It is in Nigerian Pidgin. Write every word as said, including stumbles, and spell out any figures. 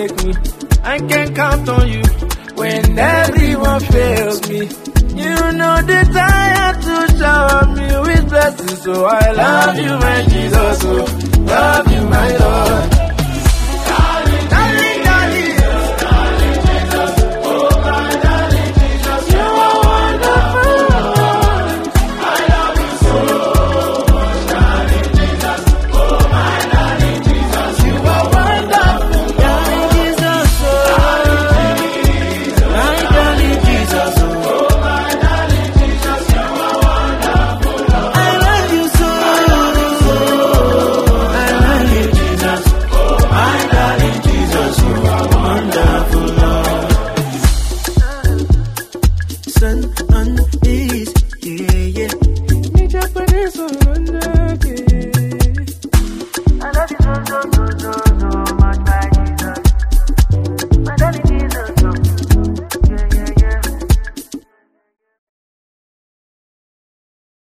forsake me. I can count on you when everyone fails me. You know the desire to shower me with blessings, so I love you, my Jesus, oh, love you, my Lord. Darling, darling, darling, darling Jesus, oh my darling Jesus, you are wonderful. I love you so much, darling Jesus, oh my darling Jesus, you are wonderful, darling Jesus, oh my darling Jesus, oh. I love you so, so, so, so.